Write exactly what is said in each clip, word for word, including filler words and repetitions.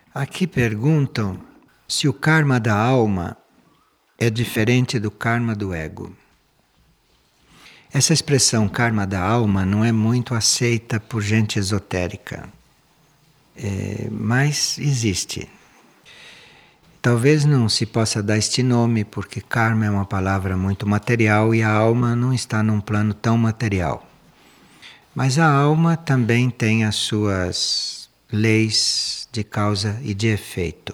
Aqui perguntam se o karma da alma é diferente do karma do ego. Essa expressão karma da alma não é muito aceita por gente esotérica, é, mas existe. Talvez não se possa dar este nome porque karma é uma palavra muito material e a alma não está num plano tão material. Mas a alma também tem as suas leis de causa e de efeito.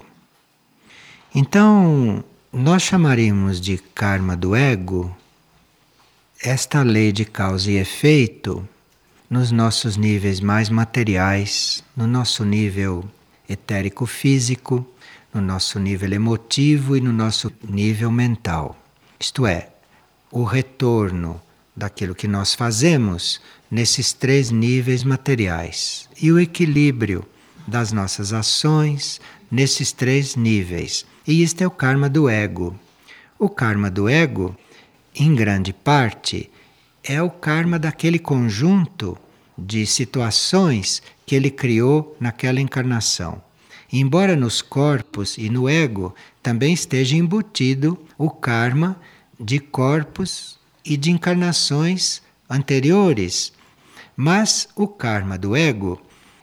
Então, nós chamaríamos de karma do ego esta lei de causa e efeito nos nossos níveis mais materiais, no nosso nível etérico-físico, no nosso nível emotivo e no nosso nível mental. Isto é, o retorno daquilo que nós fazemos nesses três níveis materiais e o equilíbrio das nossas ações nesses três níveis. E isto é o karma do ego. O karma do ego, em grande parte, é o karma daquele conjunto de situações que ele criou naquela encarnação. Embora nos corpos e no ego também esteja embutido o karma de corpos e de encarnações anteriores, mas o karma do ego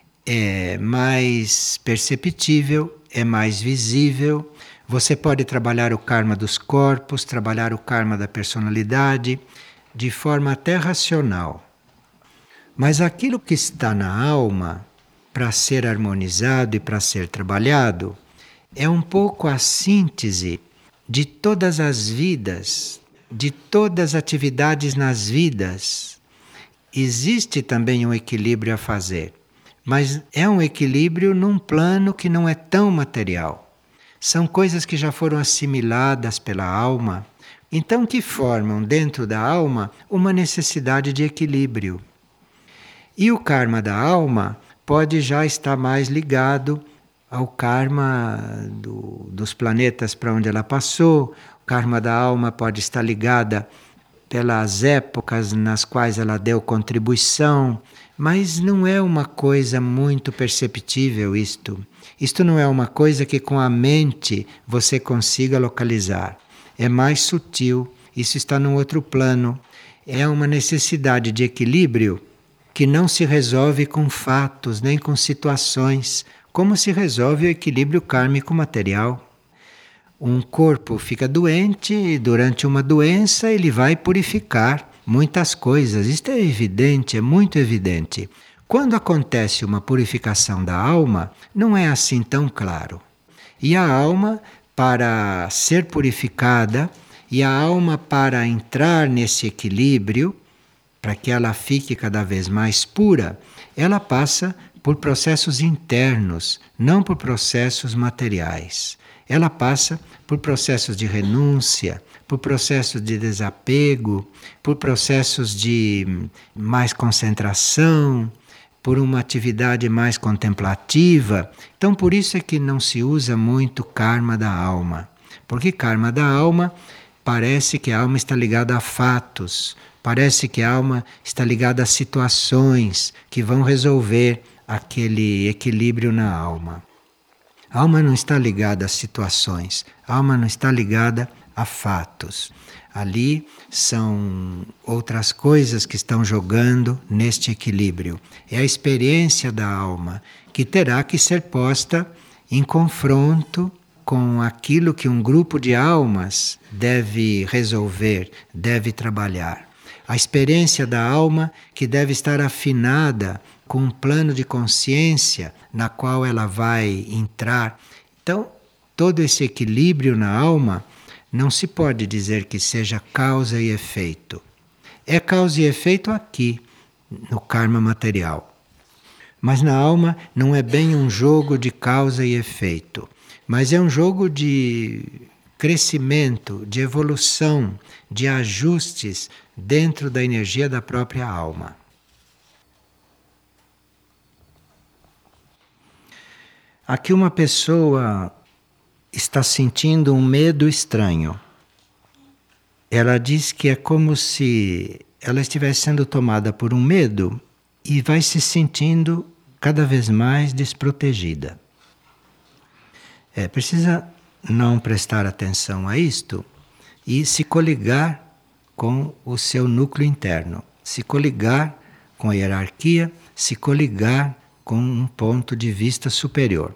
é mais perceptível, é mais visível. Você pode trabalhar o karma dos corpos, trabalhar o karma da personalidade, de forma até racional. Mas aquilo que está na alma, para ser harmonizado e para ser trabalhado, é um pouco a síntese de todas as vidas, de todas as atividades nas vidas. Existe também um equilíbrio a fazer, mas é um equilíbrio num plano que não é tão material. São coisas que já foram assimiladas pela alma, então que formam dentro da alma uma necessidade de equilíbrio. E o karma da alma pode já estar mais ligado ao karma do, dos planetas para onde ela passou. O karma da alma pode estar ligada pelas épocas nas quais ela deu contribuição, mas não é uma coisa muito perceptível isto. Isto não é uma coisa que com a mente você consiga localizar. É mais sutil, isso está num outro plano. É uma necessidade de equilíbrio que não se resolve com fatos nem com situações, como se resolve o equilíbrio kármico material. Um corpo fica doente e durante uma doença ele vai purificar muitas coisas. Isto é evidente, é muito evidente. Quando acontece uma purificação da alma, não é assim tão claro. E a alma, para ser purificada, e a alma para entrar nesse equilíbrio, para que ela fique cada vez mais pura, ela passa por processos internos, não por processos materiais. Ela passa por processos de renúncia, por processos de desapego, por processos de mais concentração, por uma atividade mais contemplativa. Então, por isso é que não se usa muito karma da alma. Porque karma da alma parece que a alma está ligada a fatos, parece que a alma está ligada a situações que vão resolver aquele equilíbrio na alma. A alma não está ligada a situações, a alma não está ligada a fatos. Ali são outras coisas que estão jogando neste equilíbrio. É a experiência da alma que terá que ser posta em confronto com aquilo que um grupo de almas deve resolver, deve trabalhar. A experiência da alma que deve estar afinada com um plano de consciência na qual ela vai entrar. Então, todo esse equilíbrio na alma não se pode dizer que seja causa e efeito. É causa e efeito aqui, no karma material. Mas na alma não é bem um jogo de causa e efeito, mas é um jogo de crescimento, de evolução, de ajustes dentro da energia da própria alma. Aqui uma pessoa está sentindo um medo estranho. Ela diz que é como se ela estivesse sendo tomada por um medo e vai se sentindo cada vez mais desprotegida. É, precisa não prestar atenção a isto e se coligar com o seu núcleo interno, se coligar com a hierarquia, se coligar com um ponto de vista superior.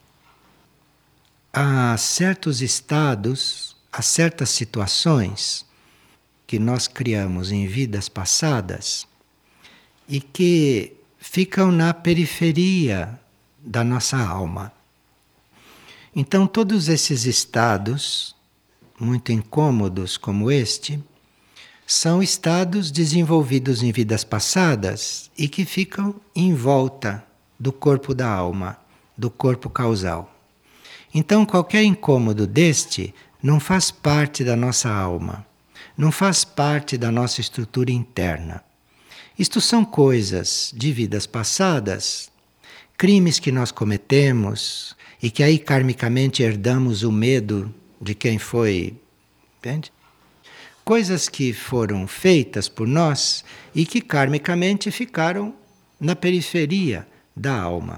Há certos estados, há certas situações que nós criamos em vidas passadas e que ficam na periferia da nossa alma. Então, todos esses estados, muito incômodos como este, são estados desenvolvidos em vidas passadas e que ficam em volta do corpo da alma, do corpo causal. Então, qualquer incômodo deste não faz parte da nossa alma, não faz parte da nossa estrutura interna. Isto são coisas de vidas passadas, crimes que nós cometemos e que aí karmicamente herdamos o medo de quem foi, entende? Coisas que foram feitas por nós e que karmicamente ficaram na periferia da alma.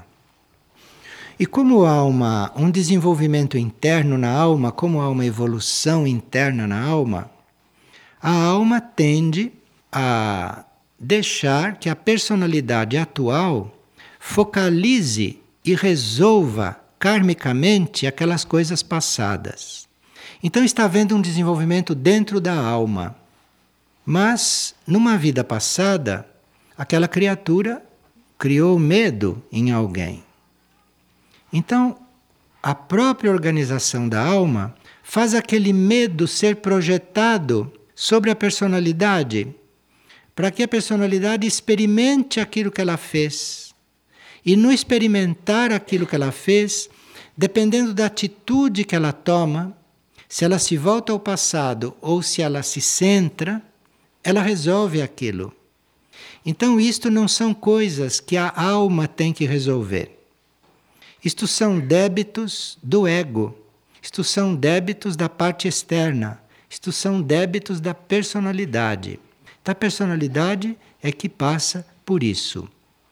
E como há uma, um desenvolvimento interno na alma, como há uma evolução interna na alma, a alma tende a deixar que a personalidade atual focalize e resolva karmicamente aquelas coisas passadas. Então está havendo um desenvolvimento dentro da alma. Mas, numa vida passada, aquela criatura criou medo em alguém. Então, a própria organização da alma faz aquele medo ser projetado sobre a personalidade, para que a personalidade experimente aquilo que ela fez. E no experimentar aquilo que ela fez, dependendo da atitude que ela toma, se ela se volta ao passado ou se ela se centra, ela resolve aquilo. Então isto não são coisas que a alma tem que resolver. Isto são débitos do ego. Isto são débitos da parte externa. Isto são débitos da personalidade. A personalidade é que passa por isso.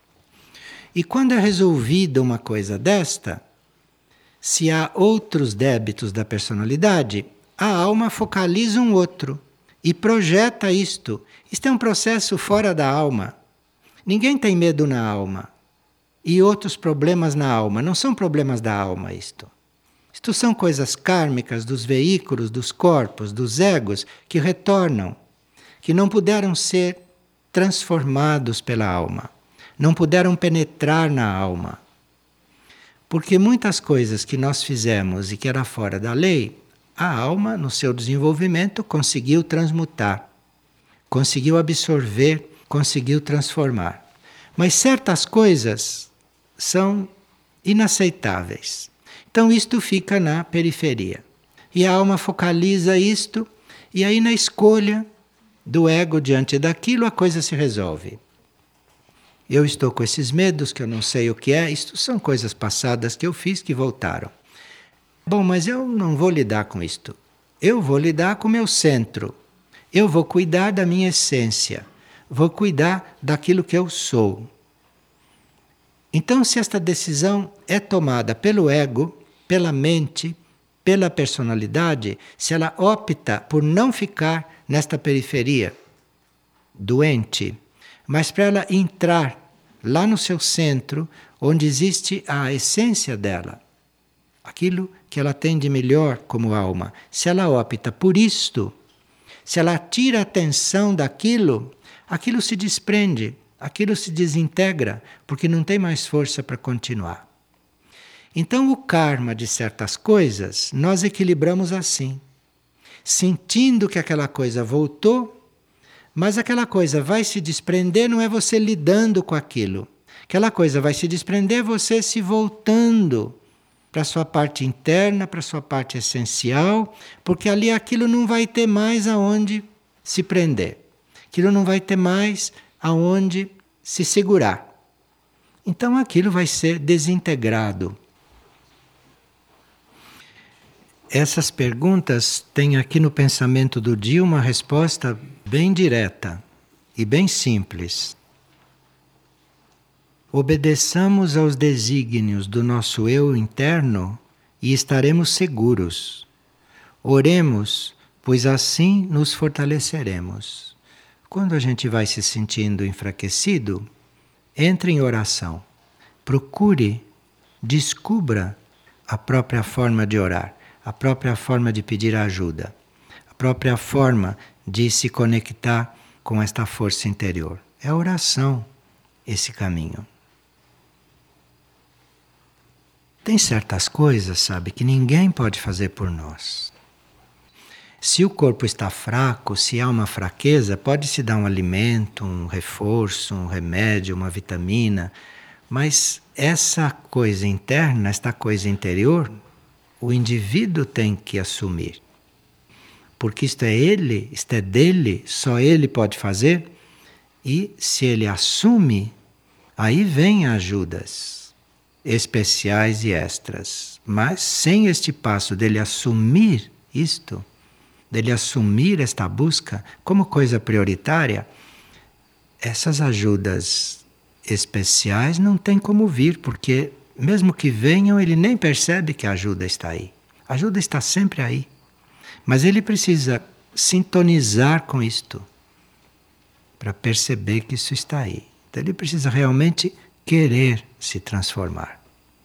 E quando é resolvida uma coisa desta, se há outros débitos da personalidade, a alma focaliza um outro e projeta isto. Isto é um processo fora da alma. Ninguém tem medo na alma. E outros problemas na alma. Não são problemas da alma isto. Isto são coisas kármicas dos veículos, dos corpos, dos egos que retornam, que não puderam ser transformados pela alma. Não puderam penetrar na alma. Porque muitas coisas que nós fizemos e que era fora da lei, a alma, no seu desenvolvimento, conseguiu transmutar, conseguiu absorver, conseguiu transformar. Mas certas coisas são inaceitáveis. Então isto fica na periferia. E a alma focaliza isto, e aí na escolha do ego diante daquilo a coisa se resolve. Eu estou com esses medos que eu não sei o que é, isto são coisas passadas que eu fiz que voltaram. Bom, mas eu não vou lidar com isto. Eu vou lidar com o meu centro. Eu vou cuidar da minha essência. Vou cuidar daquilo que eu sou. Então, se esta decisão é tomada pelo ego, pela mente, pela personalidade, se ela opta por não ficar nesta periferia doente, mas para ela entrar lá no seu centro, onde existe a essência dela, aquilo que ela tem de melhor como alma. Se ela opta por isto, se ela tira a atenção daquilo, aquilo se desprende, aquilo se desintegra, porque não tem mais força para continuar. Então o karma de certas coisas, nós equilibramos assim, sentindo que aquela coisa voltou, mas aquela coisa vai se desprender, não é você lidando com aquilo. Aquela coisa vai se desprender, você se voltando para a sua parte interna, para a sua parte essencial, porque ali aquilo não vai ter mais aonde se prender. Aquilo não vai ter mais aonde se segurar. Então aquilo vai ser desintegrado. Essas perguntas têm aqui no pensamento do dia uma resposta bem direta e bem simples. Obedeçamos aos desígnios do nosso eu interno e estaremos seguros. Oremos, pois assim nos fortaleceremos. Quando a gente vai se sentindo enfraquecido, entre em oração. Procure, descubra a própria forma de orar, a própria forma de pedir ajuda, a própria forma de se conectar com esta força interior. É a oração esse caminho. Tem certas coisas, sabe, que ninguém pode fazer por nós. Se o corpo está fraco, se há uma fraqueza, pode-se dar um alimento, um reforço, um remédio, uma vitamina, mas essa coisa interna, esta coisa interior, o indivíduo tem que assumir. Porque isto é ele, isto é dele, só ele pode fazer. E se ele assume, aí vem ajudas especiais e extras. Mas sem este passo dele assumir isto, dele assumir esta busca como coisa prioritária, essas ajudas especiais não tem como vir, porque mesmo que venham, ele nem percebe que a ajuda está aí. A ajuda está sempre aí. Mas ele precisa sintonizar com isto para perceber que isso está aí. Então ele precisa realmente querer se transformar.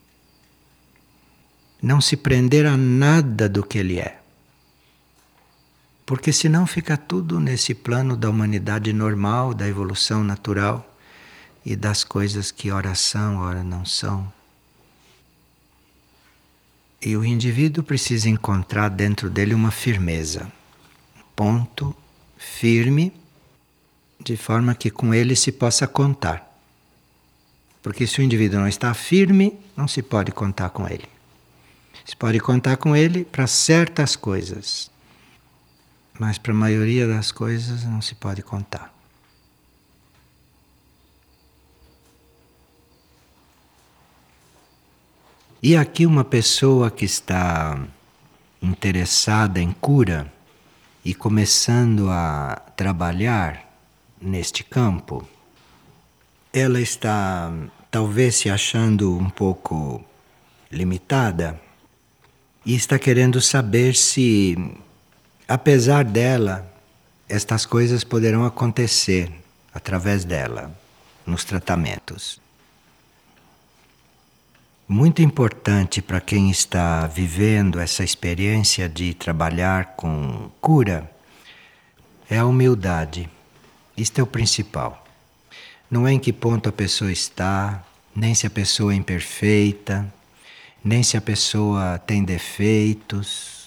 Não se prender a nada do que ele é. Porque senão fica tudo nesse plano da humanidade normal, da evolução natural e das coisas que ora são, ora não são. E o indivíduo precisa encontrar dentro dele uma firmeza, um ponto firme, de forma que com ele se possa contar. Porque se o indivíduo não está firme, não se pode contar com ele. Se pode contar com ele para certas coisas, mas para a maioria das coisas não se pode contar. E aqui uma pessoa que está interessada em cura e começando a trabalhar neste campo, ela está talvez se achando um pouco limitada e está querendo saber se, apesar dela, estas coisas poderão acontecer através dela nos tratamentos. Muito importante para quem está vivendo essa experiência de trabalhar com cura é a humildade. Isto é o principal. Não é em que ponto a pessoa está, nem se a pessoa é imperfeita, nem se a pessoa tem defeitos,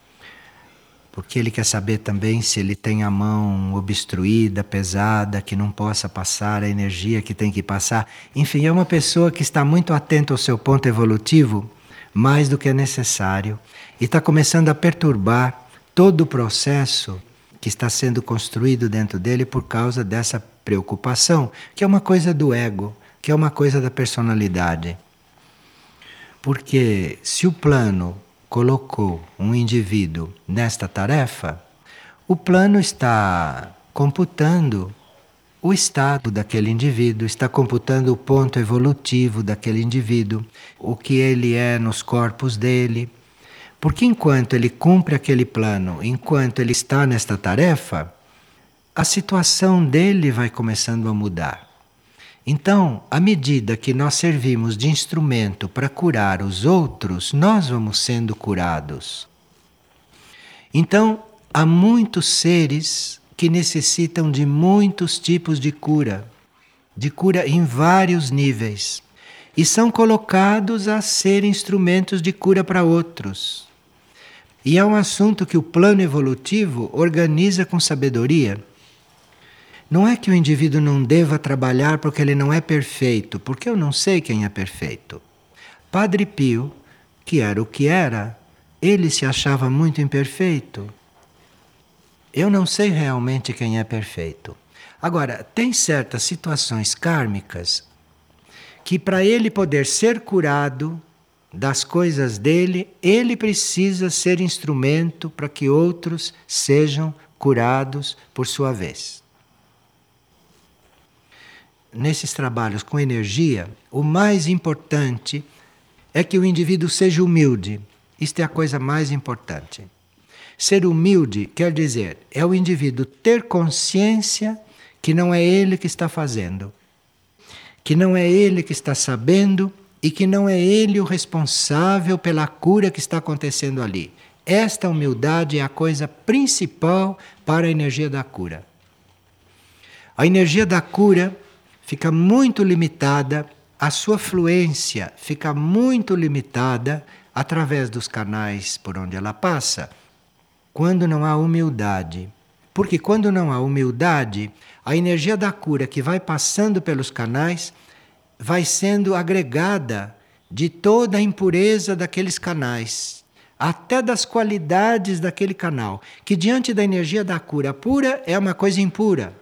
porque ele quer saber também se ele tem a mão obstruída, pesada, que não possa passar a energia que tem que passar. Enfim, é uma pessoa que está muito atenta ao seu ponto evolutivo, mais do que é necessário, e está começando a perturbar todo o processo que está sendo construído dentro dele por causa dessa preocupação, que é uma coisa do ego, que é uma coisa da personalidade. Porque se o plano colocou um indivíduo nesta tarefa, o plano está computando o estado daquele indivíduo, está computando o ponto evolutivo daquele indivíduo, o que ele é nos corpos dele. Porque enquanto ele cumpre aquele plano, enquanto ele está nesta tarefa, a situação dele vai começando a mudar. Então, à medida que nós servimos de instrumento para curar os outros, nós vamos sendo curados. Então, há muitos seres que necessitam de muitos tipos de cura, de cura em vários níveis, e são colocados a ser instrumentos de cura para outros. E é um assunto que o plano evolutivo organiza com sabedoria. Não é que o indivíduo não deva trabalhar porque ele não é perfeito, porque eu não sei quem é perfeito. Padre Pio, que era o que era, ele se achava muito imperfeito. Eu não sei realmente quem é perfeito. Agora, tem certas situações kármicas que para ele poder ser curado das coisas dele, ele precisa ser instrumento para que outros sejam curados por sua vez. Nesses trabalhos com energia, o mais importante é que o indivíduo seja humilde. Isto é a coisa mais importante. Ser humilde quer dizer, é o indivíduo ter consciência que não é ele que está fazendo, que não é ele que está sabendo e que não é ele o responsável pela cura que está acontecendo ali. Esta humildade é a coisa principal para a energia da cura. A energia da cura fica muito limitada, a sua fluência fica muito limitada através dos canais por onde ela passa, quando não há humildade. Porque quando não há humildade, a energia da cura que vai passando pelos canais vai sendo agregada de toda a impureza daqueles canais, até das qualidades daquele canal, que diante da energia da cura pura é uma coisa impura.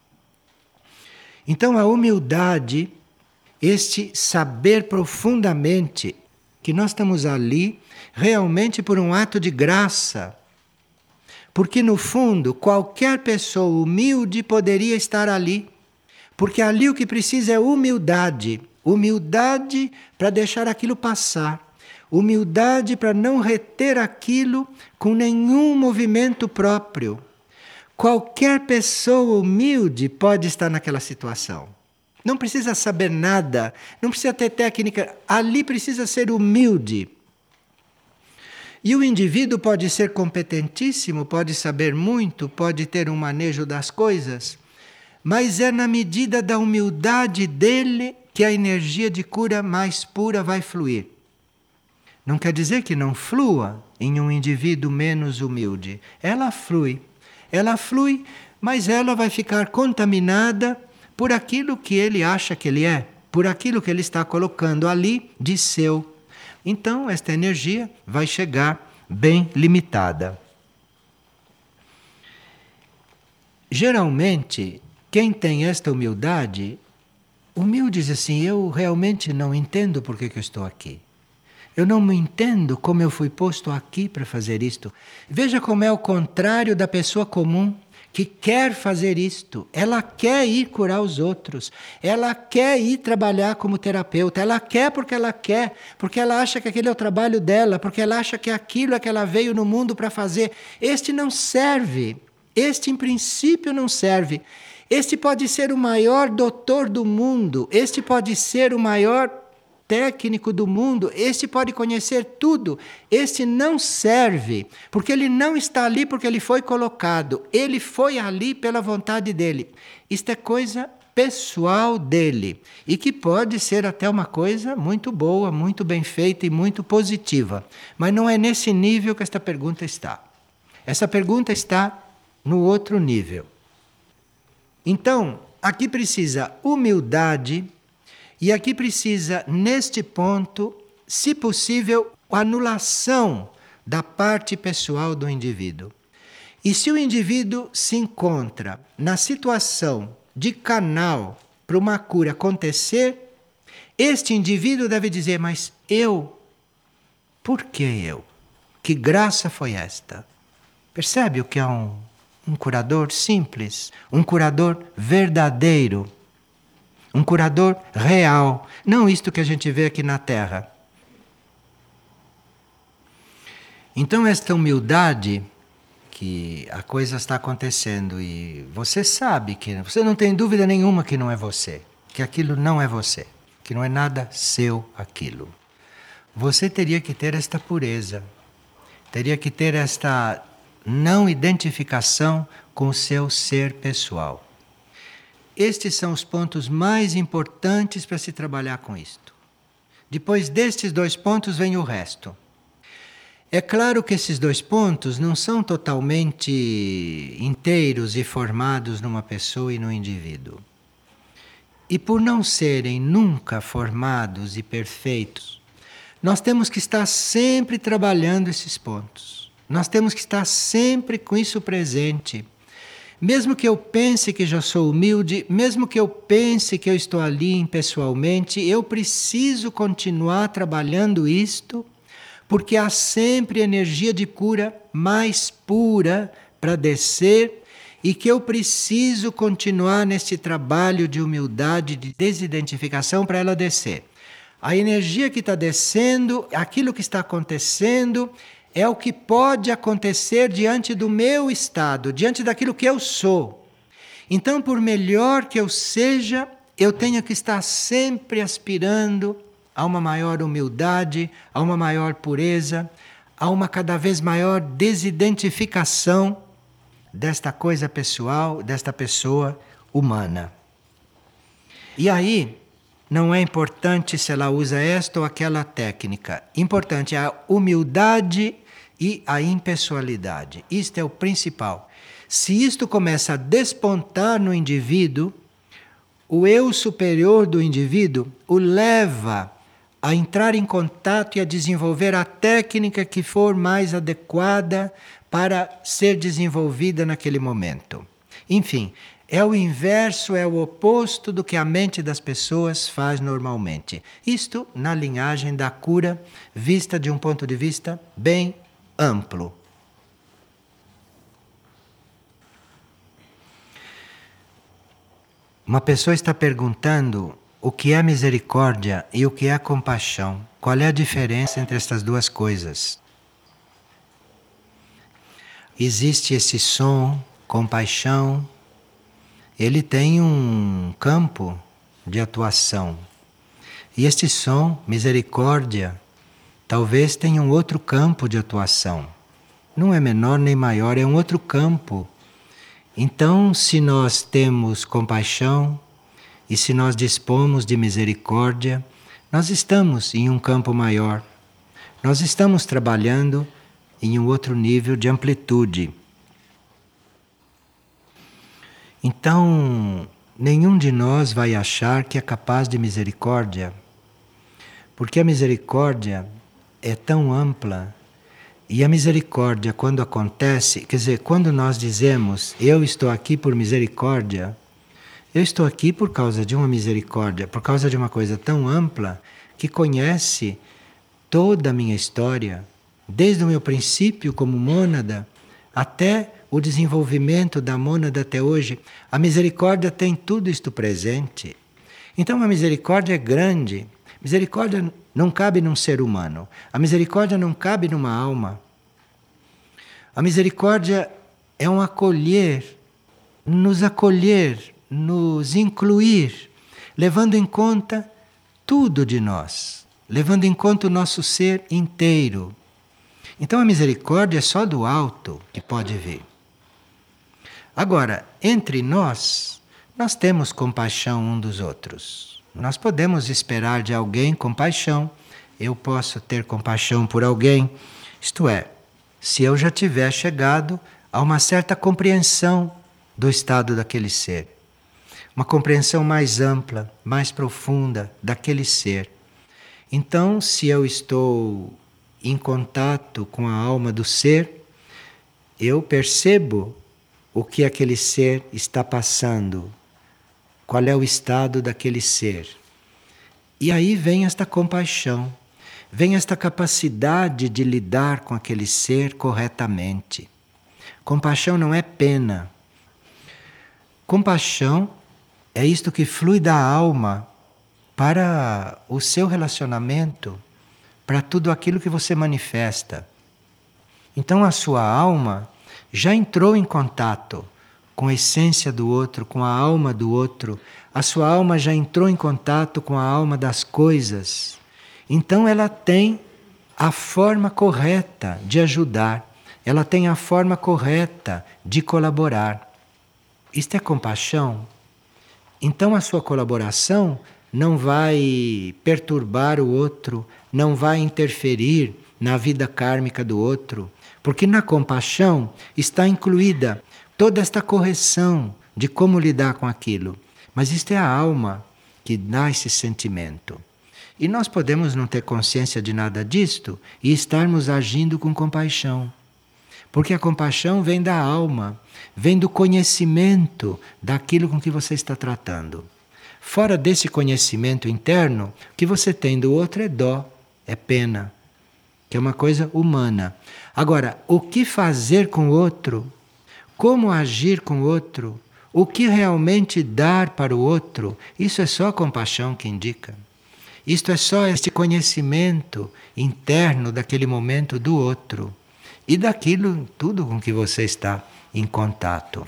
Então a humildade, este saber profundamente que nós estamos ali realmente por um ato de graça, porque no fundo qualquer pessoa humilde poderia estar ali, porque ali o que precisa é humildade, humildade para deixar aquilo passar, humildade para não reter aquilo com nenhum movimento próprio. Qualquer pessoa humilde pode estar naquela situação. Não precisa saber nada, não precisa ter técnica, ali precisa ser humilde. E o indivíduo pode ser competentíssimo, pode saber muito, pode ter um manejo das coisas, mas é na medida da humildade dele que a energia de cura mais pura vai fluir. Não quer dizer que não flua em um indivíduo menos humilde. Ela flui. Ela flui, mas ela vai ficar contaminada por aquilo que ele acha que ele é, por aquilo que ele está colocando ali de seu. Então, esta energia vai chegar bem limitada. Geralmente, quem tem esta humildade, humilde diz assim, eu realmente não entendo por que, que eu estou aqui. Eu não me entendo como eu fui posto aqui para fazer isto. Veja como é o contrário da pessoa comum que quer fazer isto. Ela quer ir curar os outros. Ela quer ir trabalhar como terapeuta. Ela quer porque ela quer. Porque ela acha que aquele é o trabalho dela. Porque ela acha que aquilo é que ela veio no mundo para fazer. Este não serve. Este, em princípio, não serve. Este pode ser o maior doutor do mundo. Este pode ser o maior técnico do mundo, este pode conhecer tudo, este não serve, porque ele não está ali porque ele foi colocado, ele foi ali pela vontade dele. Isto é coisa pessoal dele, e que pode ser até uma coisa muito boa, muito bem feita e muito positiva, mas não é nesse nível que esta pergunta está. Essa pergunta está no outro nível. Então, aqui precisa humildade. E aqui precisa, neste ponto, se possível, a anulação da parte pessoal do indivíduo. E se o indivíduo se encontra na situação de canal para uma cura acontecer, este indivíduo deve dizer, mas eu, por que eu? Que graça foi esta? Percebe o que é um, um curador simples, um curador verdadeiro. Um curador real, não isto que a gente vê aqui na Terra. Então esta humildade, que a coisa está acontecendo e você sabe que, você não tem dúvida nenhuma que não é você, que aquilo não é você, que não é nada seu aquilo. Você teria que ter esta pureza, teria que ter esta não identificação com o seu ser pessoal. Estes são os pontos mais importantes para se trabalhar com isto. Depois destes dois pontos vem o resto. É claro que esses dois pontos não são totalmente inteiros e formados numa pessoa e no indivíduo. E por não serem nunca formados e perfeitos, nós temos que estar sempre trabalhando esses pontos. Nós temos que estar sempre com isso presente. Mesmo que eu pense que já sou humilde, mesmo que eu pense que eu estou ali impessoalmente, eu preciso continuar trabalhando isto, porque há sempre energia de cura mais pura para descer e que eu preciso continuar nesse trabalho de humildade, de desidentificação para ela descer. A energia que está descendo, aquilo que está acontecendo, é o que pode acontecer diante do meu estado, diante daquilo que eu sou. Então, por melhor que eu seja, eu tenho que estar sempre aspirando a uma maior humildade, a uma maior pureza, a uma cada vez maior desidentificação desta coisa pessoal, desta pessoa humana. E aí, não é importante se ela usa esta ou aquela técnica. Importante é a humildade e a impessoalidade. Isto é o principal. Se isto começa a despontar no indivíduo, o eu superior do indivíduo o leva a entrar em contato e a desenvolver a técnica que for mais adequada para ser desenvolvida naquele momento. Enfim, é o inverso, é o oposto do que a mente das pessoas faz normalmente. Isto na linhagem da cura, vista de um ponto de vista bem amplo. Uma pessoa está perguntando o que é misericórdia e o que é compaixão. Qual é a diferença entre estas duas coisas? Existe esse som, compaixão, ele tem um campo de atuação. E este som, misericórdia, talvez tenha um outro campo de atuação. Não é menor nem maior, é um outro campo. Então, se nós temos compaixão e se nós dispomos de misericórdia, nós estamos em um campo maior. Nós estamos trabalhando em um outro nível de amplitude. Então, nenhum de nós vai achar que é capaz de misericórdia, porque a misericórdia é tão ampla. E a misericórdia, quando acontece, quer dizer, quando nós dizemos, eu estou aqui por misericórdia, eu estou aqui por causa de uma misericórdia, por causa de uma coisa tão ampla que conhece toda a minha história, desde o meu princípio como mônada até o desenvolvimento da mônada até hoje. A misericórdia tem tudo isto presente. Então a misericórdia é grande. Misericórdia não cabe num ser humano. A misericórdia não cabe numa alma. A misericórdia é um acolher, nos acolher, nos incluir, levando em conta tudo de nós, levando em conta o nosso ser inteiro. Então a misericórdia é só do alto que pode vir. Agora, entre nós, nós temos compaixão um dos outros. Nós podemos esperar de alguém compaixão. Eu posso ter compaixão por alguém. Isto é, se eu já tiver chegado a uma certa compreensão do estado daquele ser. Uma compreensão mais ampla, mais profunda daquele ser. Então, se eu estou em contato com a alma do ser, eu percebo o que aquele ser está passando, qual é o estado daquele ser. E aí vem esta compaixão, vem esta capacidade de lidar com aquele ser corretamente. Compaixão não é pena. Compaixão é isto que flui da alma para o seu relacionamento, para tudo aquilo que você manifesta. Então a sua alma já entrou em contato com a essência do outro, com a alma do outro. A sua alma já entrou em contato com a alma das coisas. Então ela tem a forma correta de ajudar, ela tem a forma correta de colaborar. Isto é compaixão. Então a sua colaboração não vai perturbar o outro, não vai interferir na vida kármica do outro, porque na compaixão está incluída toda esta correção de como lidar com aquilo. Mas isto é a alma que dá esse sentimento. E nós podemos não ter consciência de nada disto e estarmos agindo com compaixão. Porque a compaixão vem da alma, vem do conhecimento daquilo com que você está tratando. Fora desse conhecimento interno, o que você tem do outro é dó, é pena, que é uma coisa humana. Agora, o que fazer com o outro, como agir com o outro, o que realmente dar para o outro, isso é só a compaixão que indica. Isto é só este conhecimento interno daquele momento do outro e daquilo tudo com que você está em contato.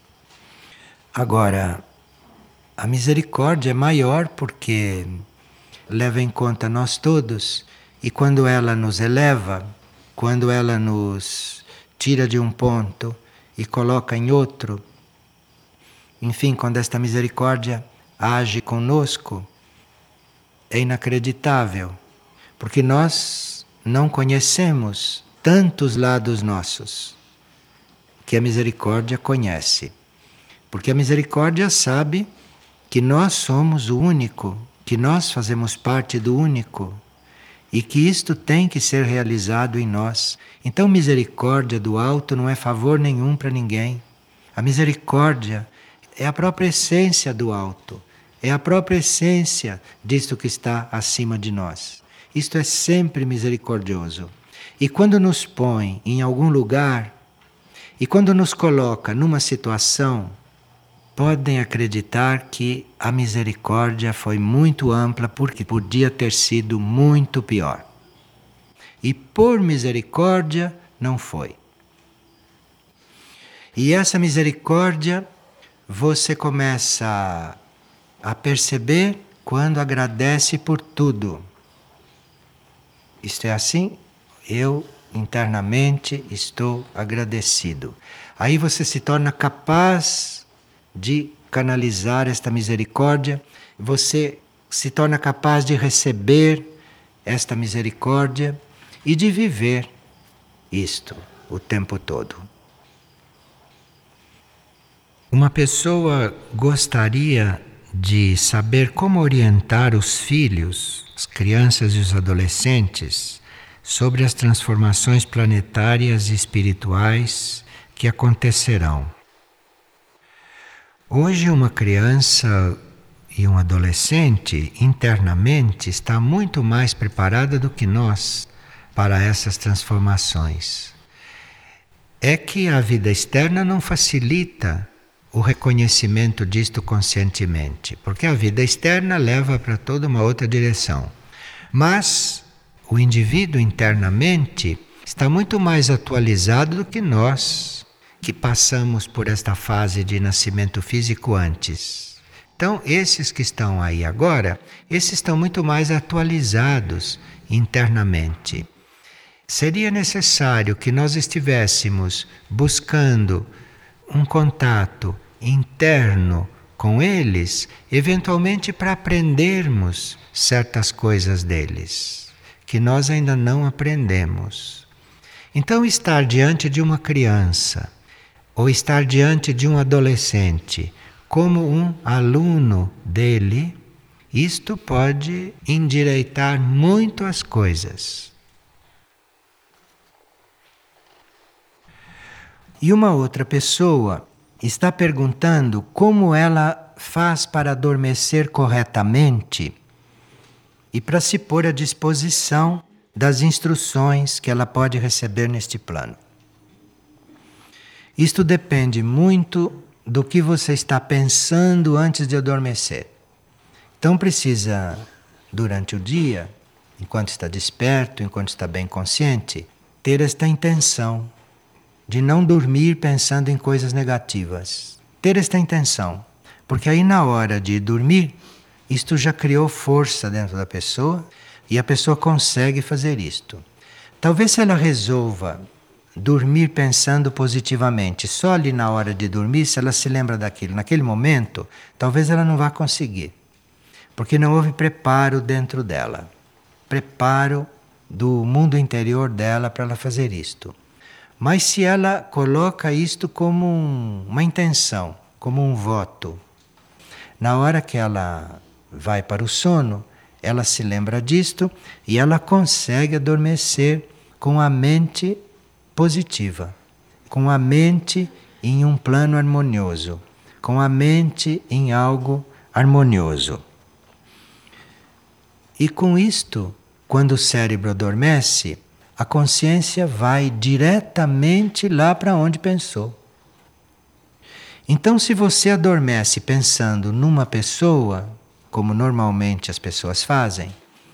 Agora, a misericórdia é maior porque leva em conta nós todos, e quando ela nos eleva, quando ela nos tira de um ponto e coloca em outro, enfim, quando esta misericórdia age conosco, é inacreditável, porque nós não conhecemos tantos lados nossos que a misericórdia conhece. Porque a misericórdia sabe que nós somos o único, que nós fazemos parte do único e que isto tem que ser realizado em nós. Então, misericórdia do alto não é favor nenhum para ninguém. A misericórdia é a própria essência do alto, é a própria essência disto que está acima de nós. Isto é sempre misericordioso. E quando nos põe em algum lugar, e quando nos coloca numa situação, podem acreditar que a misericórdia foi muito ampla porque podia ter sido muito pior. E por misericórdia não foi. E essa misericórdia você começa a perceber quando agradece por tudo. Isto é assim, eu internamente estou agradecido. Aí você se torna capaz de canalizar esta misericórdia, você se torna capaz de receber esta misericórdia e de viver isto o tempo todo. Uma pessoa gostaria de saber como orientar os filhos, as crianças e os adolescentes sobre as transformações planetárias e espirituais que acontecerão. Hoje uma criança e um adolescente internamente está muito mais preparada do que nós para essas transformações. É que a vida externa não facilita o reconhecimento disto conscientemente, porque a vida externa leva para toda uma outra direção. Mas o indivíduo internamente está muito mais atualizado do que nós, que passamos por esta fase de nascimento físico antes. Então, esses que estão aí agora, esses estão muito mais atualizados internamente. Seria necessário que nós estivéssemos buscando um contato interno com eles, eventualmente para aprendermos certas coisas deles, que nós ainda não aprendemos. Então, estar diante de uma criança, ou estar diante de um adolescente, como um aluno dele, isto pode endireitar muito as coisas. E uma outra pessoa está perguntando como ela faz para adormecer corretamente e para se pôr à disposição das instruções que ela pode receber neste plano. Isto depende muito do que você está pensando antes de adormecer. Então precisa, durante o dia, enquanto está desperto, enquanto está bem consciente, ter esta intenção de não dormir pensando em coisas negativas. Ter esta intenção, porque aí na hora de dormir, isto já criou força dentro da pessoa e a pessoa consegue fazer isto. Talvez se ela resolva dormir pensando positivamente, só ali na hora de dormir, se ela se lembra daquilo, naquele momento, talvez ela não vá conseguir, porque não houve preparo dentro dela, preparo do mundo interior dela para ela fazer isto. Mas se ela coloca isto como um, uma intenção, como um voto, na hora que ela vai para o sono, ela se lembra disto e ela consegue adormecer com a mente positiva, com a mente em um plano harmonioso, com a mente em algo harmonioso. E com isto, quando o cérebro adormece, a consciência vai diretamente lá para onde pensou. Então, se você adormece pensando numa pessoa, como normalmente as pessoas fazem,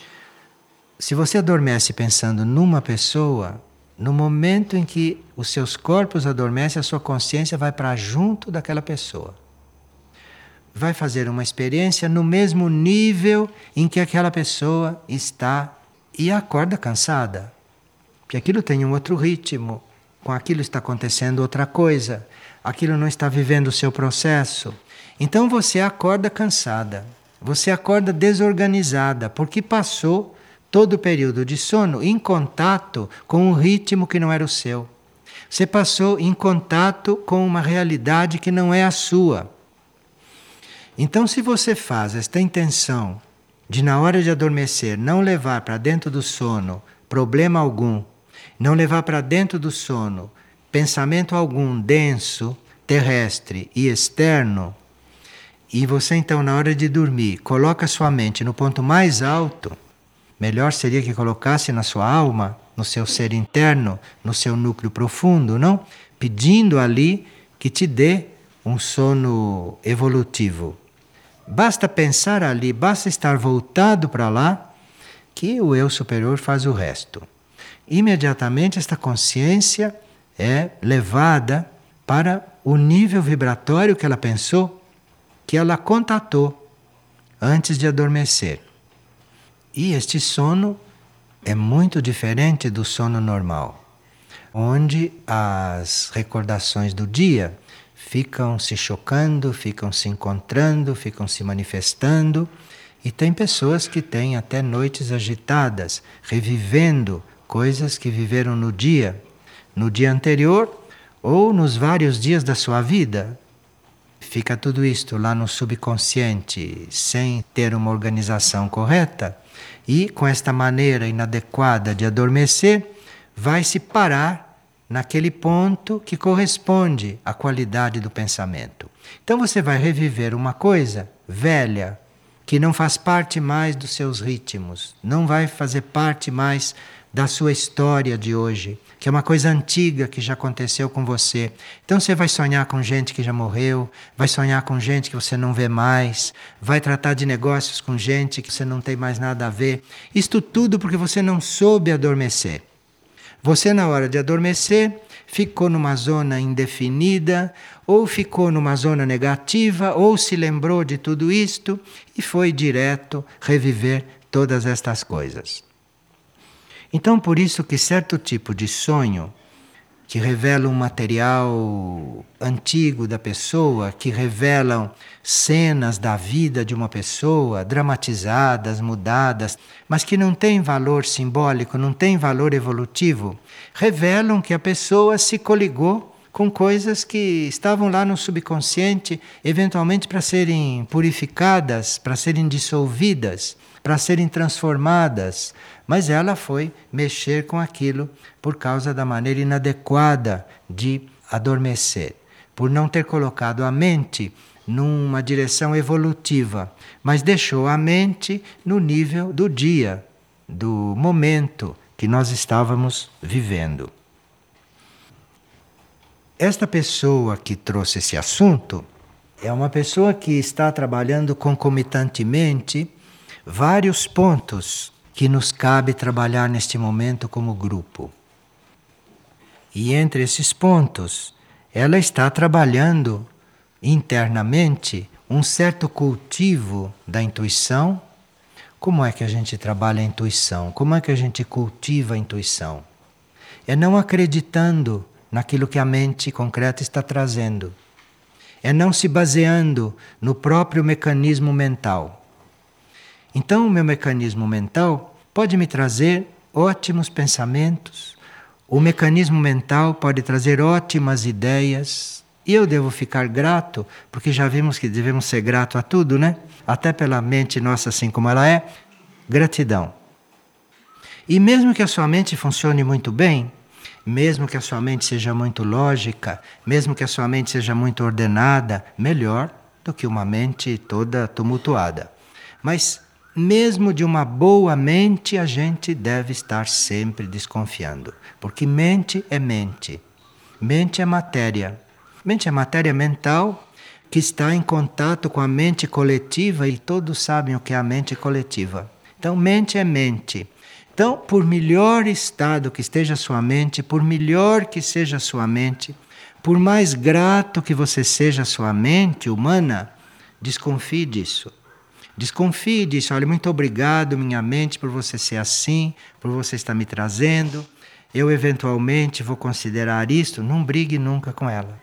se você adormece pensando numa pessoa, no momento em que os seus corpos adormecem, a sua consciência vai para junto daquela pessoa. Vai fazer uma experiência no mesmo nível em que aquela pessoa está e acorda cansada. Porque aquilo tem um outro ritmo, com aquilo está acontecendo outra coisa, aquilo não está vivendo o seu processo. Então você acorda cansada, você acorda desorganizada, porque passou todo o período de sono em contato com um ritmo que não era o seu. Você passou em contato com uma realidade que não é a sua. Então, se você faz esta intenção de, na hora de adormecer, não levar para dentro do sono problema algum, não levar para dentro do sono pensamento algum denso, terrestre e externo, e você então, na hora de dormir, coloca sua mente no ponto mais alto, melhor seria que colocasse na sua alma, no seu ser interno, no seu núcleo profundo, não? Pedindo ali que te dê um sono evolutivo. Basta pensar ali, basta estar voltado para lá, que o eu superior faz o resto. Imediatamente esta consciência é levada para o nível vibratório que ela pensou, que ela contatou antes de adormecer. E este sono é muito diferente do sono normal, onde as recordações do dia ficam se chocando, ficam se encontrando, ficam se manifestando. E tem pessoas que têm até noites agitadas, revivendo coisas que viveram no dia, no dia anterior ou nos vários dias da sua vida. Fica tudo isto lá no subconsciente, sem ter uma organização correta. E com esta maneira inadequada de adormecer, vai se parar naquele ponto que corresponde à qualidade do pensamento. Então você vai reviver uma coisa velha, que não faz parte mais dos seus ritmos, não vai fazer parte mais da sua história de hoje, que é uma coisa antiga que já aconteceu com você. Então você vai sonhar com gente que já morreu, vai sonhar com gente que você não vê mais, vai tratar de negócios com gente que você não tem mais nada a ver. Isto tudo porque você não soube adormecer. Você, na hora de adormecer, ficou numa zona indefinida, ou ficou numa zona negativa, ou se lembrou de tudo isto e foi direto reviver todas estas coisas. Então, por isso que certo tipo de sonho, que revela um material antigo da pessoa, que revelam cenas da vida de uma pessoa, dramatizadas, mudadas, mas que não têm valor simbólico, não têm valor evolutivo, revelam que a pessoa se coligou com coisas que estavam lá no subconsciente, eventualmente para serem purificadas, para serem dissolvidas, para serem transformadas, mas ela foi mexer com aquilo por causa da maneira inadequada de adormecer, por não ter colocado a mente numa direção evolutiva, mas deixou a mente no nível do dia, do momento que nós estávamos vivendo. Esta pessoa que trouxe esse assunto é uma pessoa que está trabalhando concomitantemente vários pontos que nos cabe trabalhar neste momento como grupo. E entre esses pontos, ela está trabalhando internamente um certo cultivo da intuição. Como é que a gente trabalha a intuição? Como é que a gente cultiva a intuição? É não acreditando naquilo que a mente concreta está trazendo. É não se baseando no próprio mecanismo mental. Então, o meu mecanismo mental pode me trazer ótimos pensamentos, o mecanismo mental pode trazer ótimas ideias, e eu devo ficar grato, porque já vimos que devemos ser gratos a tudo, né? Até pela mente nossa assim como ela é, gratidão. E mesmo que a sua mente funcione muito bem, mesmo que a sua mente seja muito lógica, mesmo que a sua mente seja muito ordenada, melhor do que uma mente toda tumultuada. Mas mesmo de uma boa mente, a gente deve estar sempre desconfiando. Porque mente é mente. Mente é matéria. Mente é matéria mental que está em contato com a mente coletiva e todos sabem o que é a mente coletiva. Então, mente é mente. Então, por melhor estado que esteja a sua mente, por melhor que seja a sua mente, por mais grato que você seja a sua mente humana, desconfie disso. Desconfie disso. Olha, muito obrigado, minha mente, por você ser assim, por você estar me trazendo. Eu, eventualmente, vou considerar isto. Não brigue nunca com ela.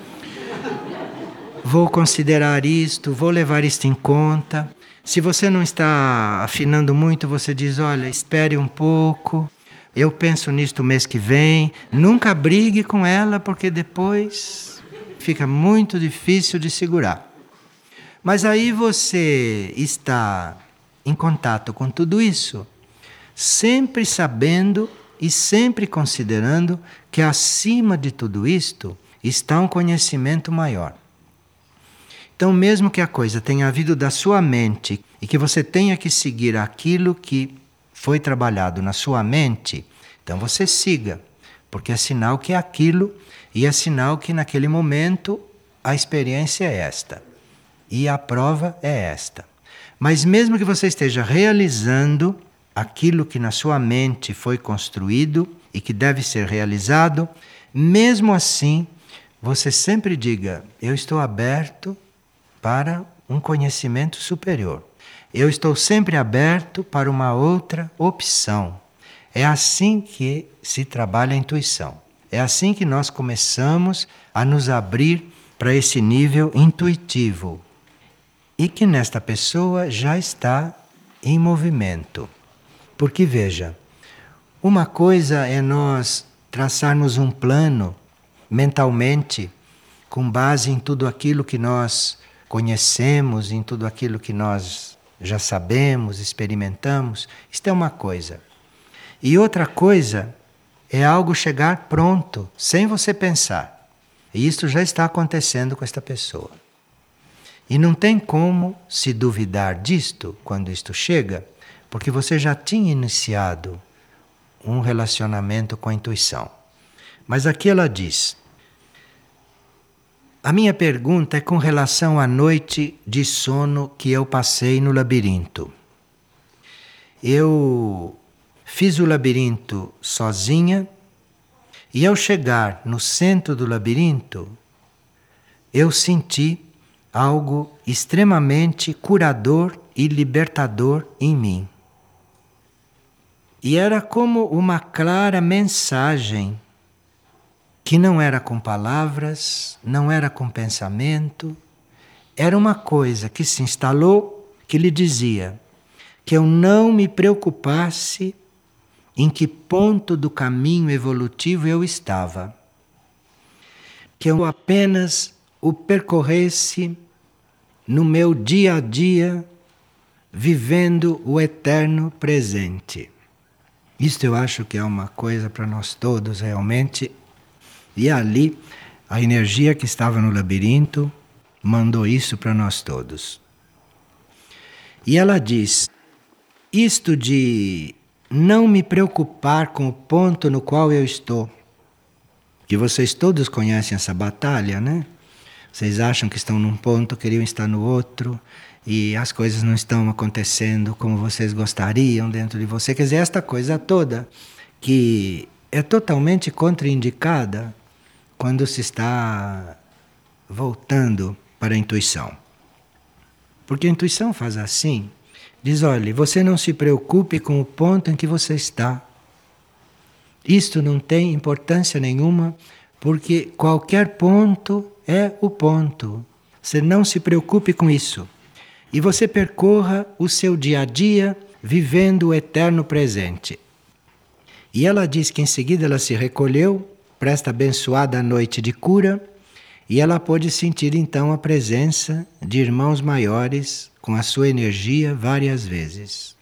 Vou considerar isto, vou levar isto em conta. Se você não está afinando muito, você diz, olha, espere um pouco. Eu penso nisto mês que vem. Nunca brigue com ela, porque depois fica muito difícil de segurar. Mas aí você está em contato com tudo isso, sempre sabendo e sempre considerando que acima de tudo isto está um conhecimento maior. Então, mesmo que a coisa tenha vindo da sua mente e que você tenha que seguir aquilo que foi trabalhado na sua mente, então você siga, porque é sinal que é aquilo e é sinal que naquele momento a experiência é esta. E a prova é esta. Mas mesmo que você esteja realizando aquilo que na sua mente foi construído e que deve ser realizado, mesmo assim, você sempre diga, eu estou aberto para um conhecimento superior. Eu estou sempre aberto para uma outra opção. É assim que se trabalha a intuição. É assim que nós começamos a nos abrir para esse nível intuitivo. E que nesta pessoa já está em movimento. Porque veja, uma coisa é nós traçarmos um plano mentalmente, com base em tudo aquilo que nós conhecemos, em tudo aquilo que nós já sabemos, experimentamos. Isto é uma coisa. E outra coisa é algo chegar pronto, sem você pensar. E isto já está acontecendo com esta pessoa. E não tem como se duvidar disto quando isto chega, porque você já tinha iniciado um relacionamento com a intuição. Mas aqui ela diz, a minha pergunta é com relação à noite de sono que eu passei no labirinto. Eu fiz o labirinto sozinha e ao chegar no centro do labirinto, eu senti algo extremamente curador e libertador em mim. E era como uma clara mensagem, que não era com palavras, não era com pensamento, era uma coisa que se instalou, que lhe dizia que eu não me preocupasse em que ponto do caminho evolutivo eu estava, que eu apenas o percorresse no meu dia a dia, vivendo o eterno presente. Isto eu acho que é uma coisa para nós todos realmente. E ali, a energia que estava no labirinto mandou isso para nós todos. E ela diz, isto de não me preocupar com o ponto no qual eu estou, que vocês todos conhecem essa batalha, né? Vocês acham que estão num ponto, queriam estar no outro, e as coisas não estão acontecendo como vocês gostariam dentro de você. Quer dizer, esta coisa toda que é totalmente contraindicada quando se está voltando para a intuição. Porque a intuição faz assim, diz, olha, você não se preocupe com o ponto em que você está. Isto não tem importância nenhuma, porque qualquer ponto é o ponto. Você não se preocupe com isso. E você percorra o seu dia a dia vivendo o eterno presente. E ela diz que em seguida ela se recolheu para esta abençoada noite de cura e ela pôde sentir então a presença de irmãos maiores com a sua energia várias vezes.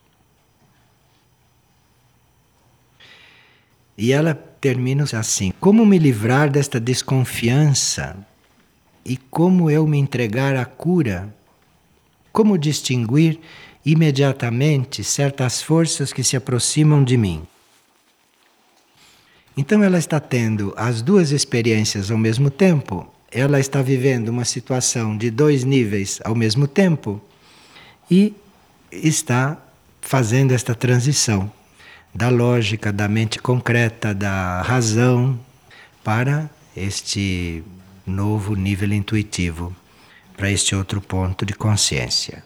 E ela termina assim, como me livrar desta desconfiança e como eu me entregar à cura? Como distinguir imediatamente certas forças que se aproximam de mim? Então ela está tendo as duas experiências ao mesmo tempo, ela está vivendo uma situação de dois níveis ao mesmo tempo e está fazendo esta transição da lógica, da mente concreta, da razão, para este novo nível intuitivo, para este outro ponto de consciência.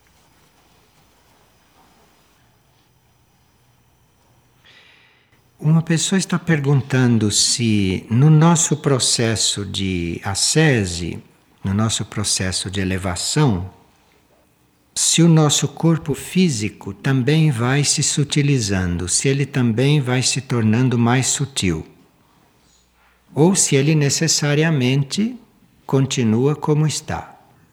Uma pessoa está perguntando se no nosso processo de ascese, no nosso processo de elevação, se o nosso corpo físico também vai se sutilizando, se ele também vai se tornando mais sutil, ou se ele necessariamente continua como está.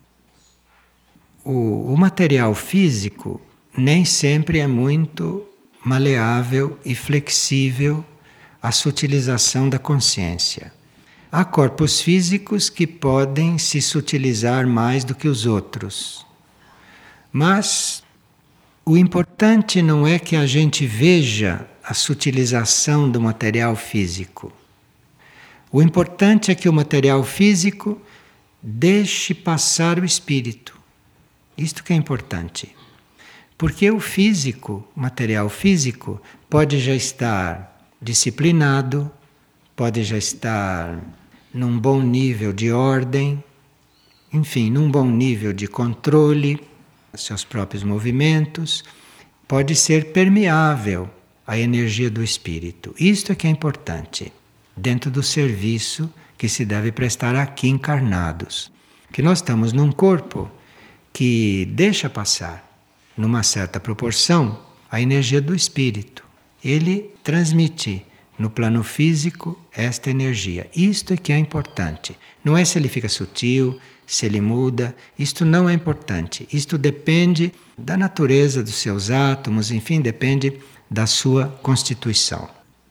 O, o material físico nem sempre é muito maleável e flexível à sutilização da consciência. Há corpos físicos que podem se sutilizar mais do que os outros. Mas o importante não é que a gente veja a sutilização do material físico. O importante é que o material físico deixe passar o espírito. Isto que é importante. Porque o físico, o material físico, pode já estar disciplinado, pode já estar num bom nível de ordem, enfim, num bom nível de controle dos seus próprios movimentos, pode ser permeável à energia do espírito. Isto é que é importante, dentro do serviço que se deve prestar aqui encarnados. Que nós estamos num corpo que deixa passar, numa certa proporção, a energia do espírito. Ele transmite no plano físico esta energia. Isto é que é importante. Não é se ele fica sutil, se ele muda. Isto não é importante. Isto depende da natureza dos seus átomos, enfim, depende da sua constituição.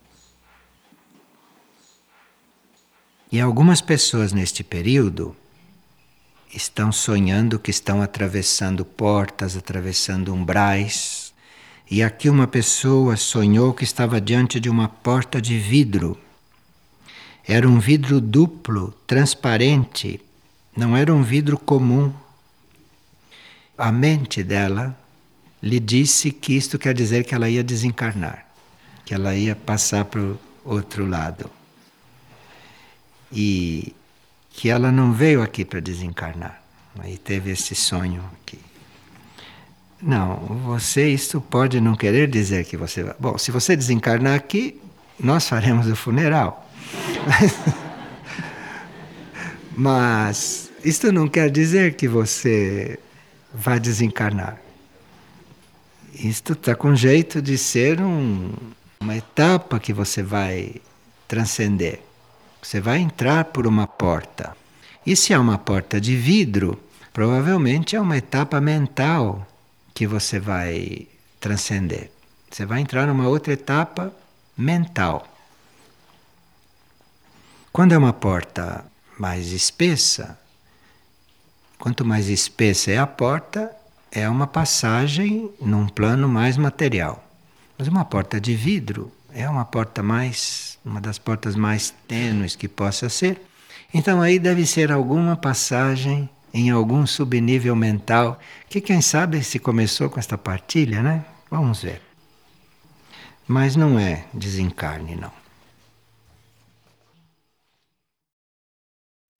E algumas pessoas neste período estão sonhando que estão atravessando portas, atravessando umbrais. E aqui uma pessoa sonhou que estava diante de uma porta de vidro. Era um vidro duplo, transparente, não era um vidro comum. A mente dela lhe disse que isto quer dizer que ela ia desencarnar, que ela ia passar para o outro lado. E que ela não veio aqui para desencarnar. Aí teve esse sonho aqui. Não, você, isso pode não querer dizer que você vai... Bom, se você desencarnar aqui, nós faremos o funeral. Mas isto não quer dizer que você vai desencarnar. Isto está com jeito de ser um, uma etapa que você vai transcender. Você vai entrar por uma porta. E se é uma porta de vidro, provavelmente é uma etapa mental que você vai transcender. Você vai entrar numa outra etapa mental. Quando é uma porta mais espessa, quanto mais espessa é a porta, é uma passagem num plano mais material. Mas uma porta de vidro é uma porta mais, uma das portas mais tênues que possa ser. Então aí deve ser alguma passagem em algum subnível mental, que quem sabe se começou com esta partilha, né? Vamos ver. Mas não é desencarne, não.